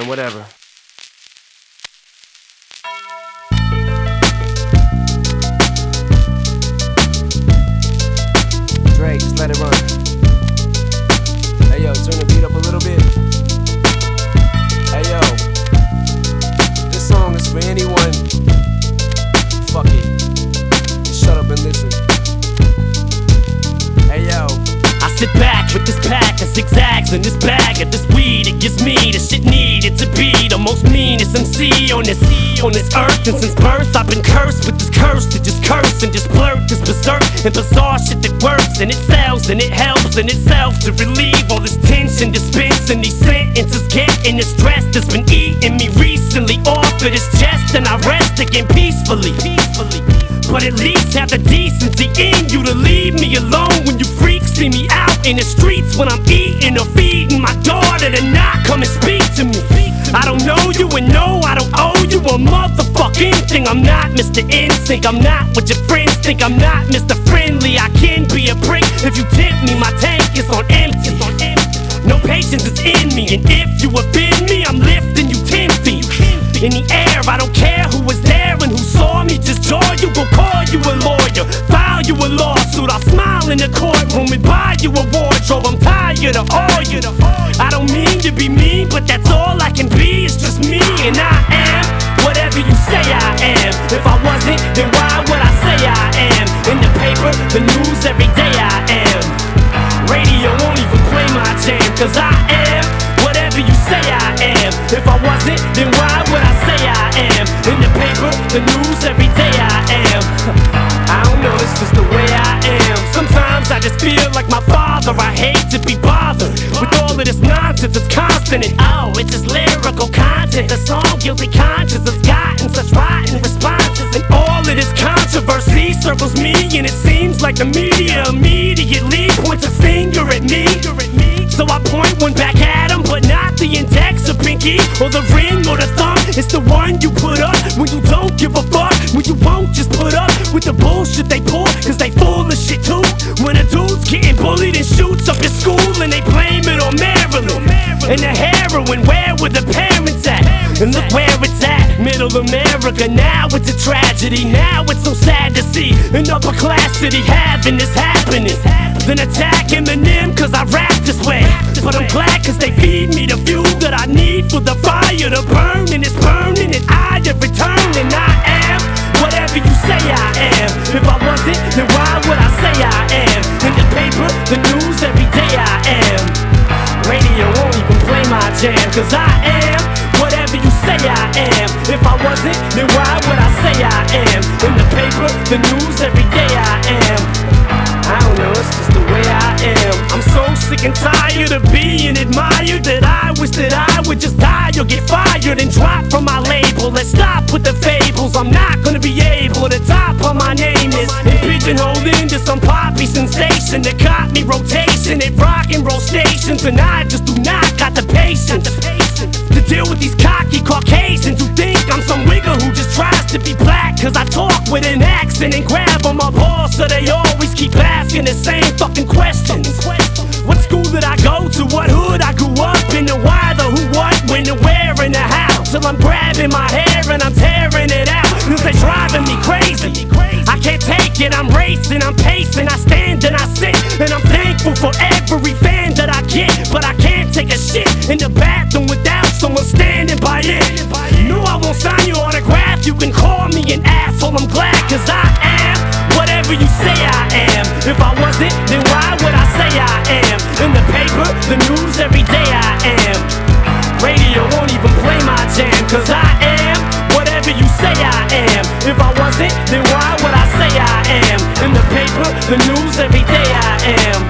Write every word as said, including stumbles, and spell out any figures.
man, whatever. Dre, just let it run. Hey yo, turn the beat up a little bit. Hey yo, this song is for anyone. Fuck it, just shut up and listen. Hey yo, I sit back with this pack of zigzags and this bag of this weed. It gives me the shit needed to be the most meanest M C on this on this earth. And since birth I've been cursed with this curse to just curse and just blurt this berserk and bizarre shit that works and it sells and it helps in itself to relieve all this tension, dispensing these sentences, getting the stress that's been eating me recently off of this chest. And I rest again peacefully, peacefully. But at least have the decency in you to leave me alone when you freaks see me out in the streets when I'm eating or feeding my daughter to not come and speak to me. I don't know you and no, I don't owe you a motherfucking thing. I'm not Mister Insync, I'm not what your friends think. I'm not Mister Friendly, I can be a prick if you tempt me. My tank is on empty, no patience is in me. And if you offend me, I'm lifting you ten feet in the air. I don't care who was there and who saw me, just jaw you, go call you a lawyer, file you a lawsuit. I'll smile in the courtroom and buy you a wardrobe. I'm tired of all you. I don't mean to be mean, but that's all I can be. It's just me and I am whatever you say I am. If I wasn't, then why would I say I am? In the paper, the news, every day I am. Radio won't even play my jam, cause I am whatever you say I am. If I wasn't, then why would I say I am? In the paper, the news, every day I am. I don't know, it's just the way I am. Sometimes I just feel like my father. I hate to be bothered with all of this nonsense. It's constant and oh, it's just lyrical content. The song Guilty Conscience has gotten such rotten responses, and all of this controversy circles me, and it seems like the media immediately points a finger at me. So I point one back at him, but not the index or pinky or the ring or the thumb. It's the one you put up when you don't give a fuck, when you won't just put up with the bullshit they pull, cause they full of shit too. When a dude's getting bullied and shoots up his school and they blame it on Maryland and the heroin, where were the parents at? And look where it's at, middle America. Now it's a tragedy, now it's so sad to see an upper class city having this happening. Then attack Eminem cause I rap this way, but I'm glad cause they feed me the fuel that I need for the fire to burn. And it's burning and I have returned, and I am whatever you say I am. If I wasn't, then why would I say I am? In the paper, the news, every day I am. Radio won't even play my jam, cause I am whatever you say I am. If I wasn't, then why would I say I am? In the paper, the news, every day I am. I don't know, it's just the way I am. I'm so sick and tired of being admired that I wish that I would just die or get fired and drop from my label. Let's stop with the fables, I'm not gonna be able to top how my name is and pigeonholed into some poppy sensation that caught me rotation at rock and roll stations. And I just do not got the patience to deal with these cocky Caucasians who think I'm some wigger who just tries to be black cause I talk with an accent and grab on my balls, so they always keep asking the same fucking questions. What school did I go to? What hood I grew up in? The why, the who, what, when, the where, and the how. Till I'm grabbing my hair and I'm tearing it out, cause they driving me crazy. I can't take it, I'm racing, I'm pacing, I stand and I sit, and I'm thankful for every fan that I get. But I can't take a shit in the bathroom without someone standing by it. No, I won't sign your autograph, you can call me an asshole, I'm glad cause I am whatever you say I am. If I wasn't, then why would I say I am? In the paper, the news, every day I am. Radio won't even play my jam, cause I am whatever you say I am. If I wasn't, then why would I say I am? In the paper, the news, every day I am.